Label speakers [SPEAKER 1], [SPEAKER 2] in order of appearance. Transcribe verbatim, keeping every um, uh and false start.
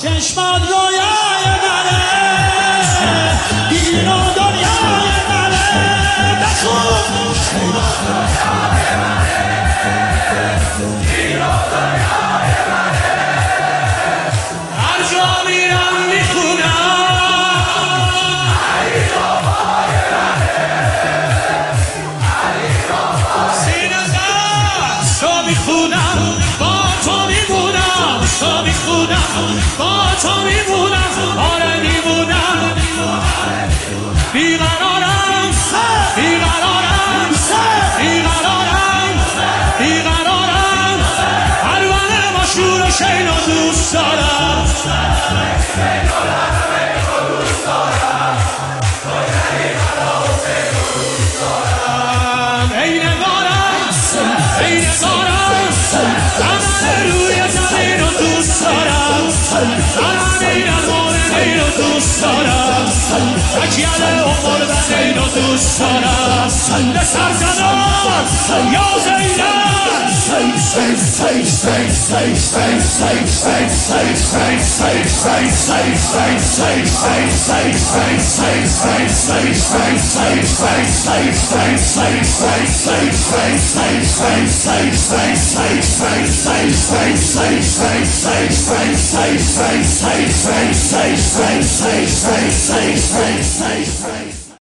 [SPEAKER 1] چشمات رویای منه این و دنیای منه بخون این و دنیای منه این و دنیای منه هر جا میرم میخونم علی بابای منه علی بابای سینه زد تو میخونم با تو میمونم تو میخونم با تو میمونم آره میمونم بیقرارم بیقرارم بیقرارم بیقرارم پروانه مشهور و شین و دوست دارم ای نگارم ای نگارم زمان روی زمین رو دوست دارم زمین اماره این رو دوست دارم تکیل و مردن این رو دوست دارم به سرزنان یا زیدن Say, say, say, say, say, say, say, say, say, say.